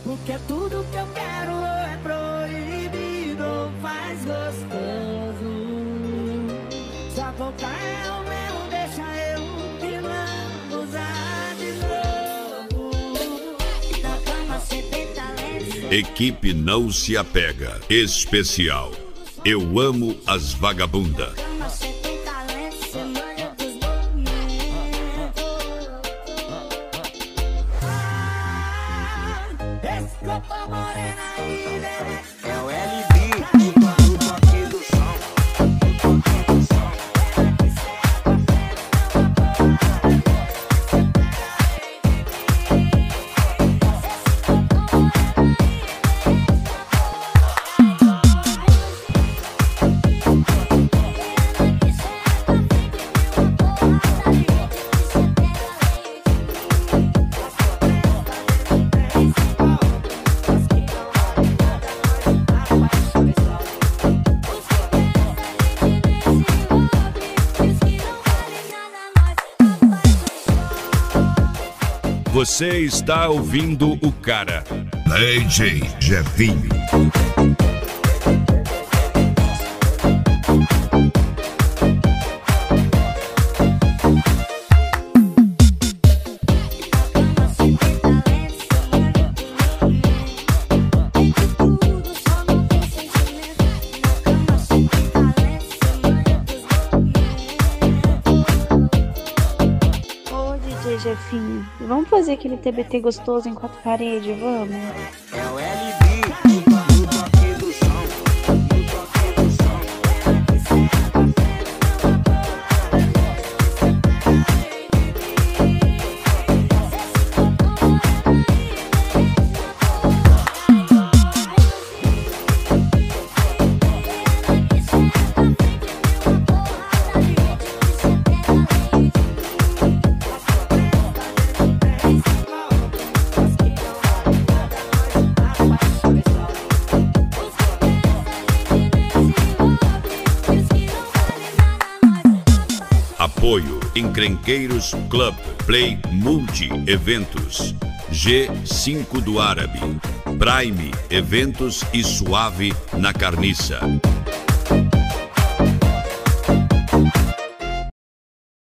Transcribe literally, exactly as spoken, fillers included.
Porque tudo que eu quero é proibido, faz gostoso. Só voltar é o meu, deixa eu pilando, usar de novo. Na cama cê tem talento. Equipe Não Se Apega. Especial. Eu amo as vagabundas. É o L B, o toque do som. Você está ouvindo o cara. D J Jefinho. Jefinho, vamos fazer aquele T B T gostoso em quatro paredes, vamos? É o L B, o toque do som. Apoio Encrenqueiros Club Play Multi Eventos, G cinco do Árabe, Prime Eventos e Suave na Carniça.